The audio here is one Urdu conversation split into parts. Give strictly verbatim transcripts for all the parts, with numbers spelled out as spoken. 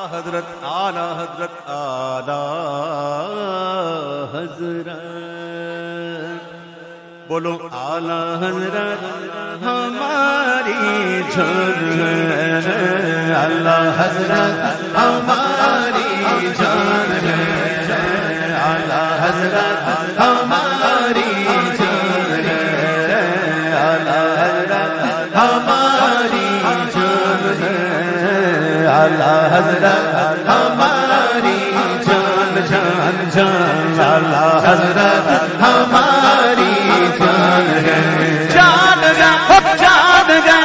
حضرت آلہ حضرت آلہ حضرت بولو آلہ حضرت ہماری جان ہے آلہ حضرت ہماری جان ہے آلہ حضرت ہماری جان ہے آلہ حضرت ہماری جان ہے آلہ حضرت ہماری جان جان جان آلہ حضرت ہماری جان ہے جان ہے جان ہے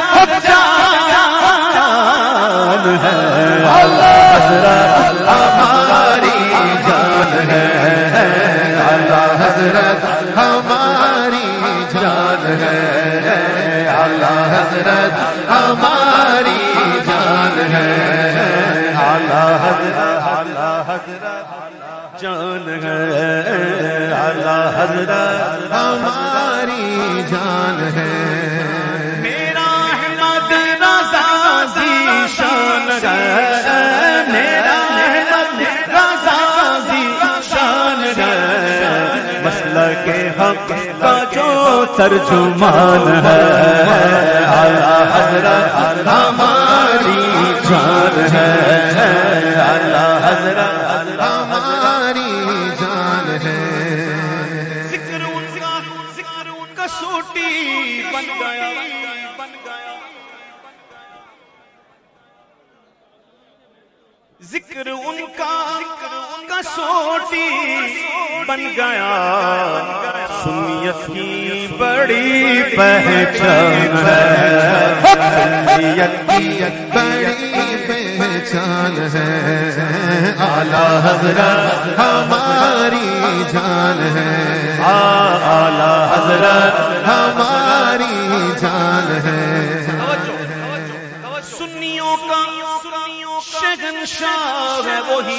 جان ہے آلہ حضرت ہماری جان ہے آلہ حضرت ہماری جان ہے آلہ حضرت ہماری جان ہے آلہ حضرت آلہ حضرت جان ہے آلہ حضرت ہماری جان ہے میرا احمد رضا ذیشان ہے میرا احمد رضا ذیشان ہے مسلک حق کا جو ترجمان ہے آلہ حضرت ہماری جان ہے آلہ حضرت ہماری جان ہے ذکر ان کا ذکر ان کا سوٹی بن گیا بن گیا ذکر ان کا کا سوٹی بن گیا سنیت کی بڑی پہچان ہے سنیت کی بڑی پہچان ہے آلہ حضرت ہماری جان ہے آلہ حضرت ہماری جان ہے سنیوں کا شہنشاہ ہے وہی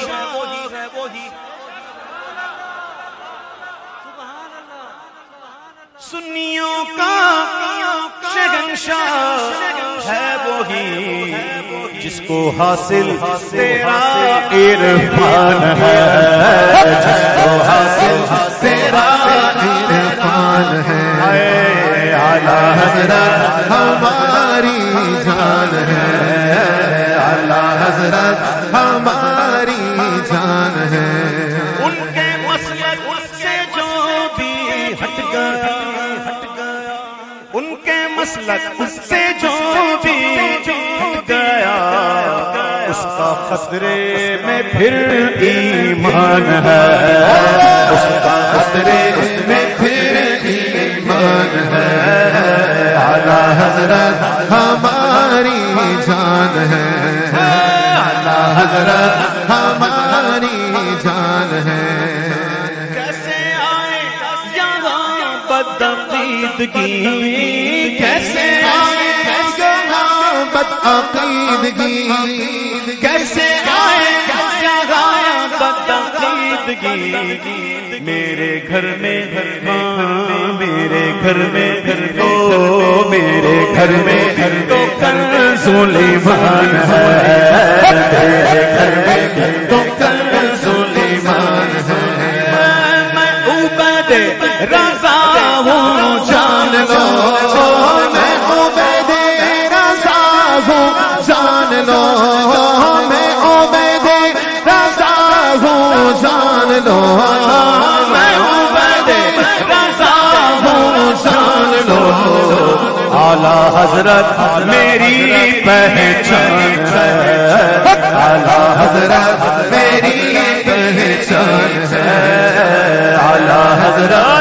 سنیوں کا شہنشاہ ہے وہی جس کو حاصل تیرا عرفان ہے جس کو حاصل تیرا عرفان ہے اعلیٰ حضرت ہماری جان ہے اعلیٰ حضرت ہماری جان ہے ان کے مسلک سے جو بھی ہٹ گیا ان کے مسلک سے جو بھی ہٹ گیا اس کا خطرے میں پھر ایمان ہے اس کا خطرے میں پھر ایمان ہے اعلیٰ حضرت ہماری جان ہے اعلیٰ حضرت ہماری جان ہے کیسے آئے یہاں بدعقیدگی کیسے آئے یہاں بدعقیدگی کیسے آئے یہاں بدعقیدگی میرے گھر میں ہاں میرے گھر میں تو میرے گھر میں تو کنز ایمان ہے میرے گھر میں تو کنز ایمان ہے میں عبید رضا ہوں جان لو میں عبید رضا ہوں جان لو میں عبید رضا ہوں جان لو میں عبید رضا ہوں جان لو اعلیٰ حضرت میری پہچان ہے اعلیٰ حضرت میری پہچان ہے اعلیٰ حضرت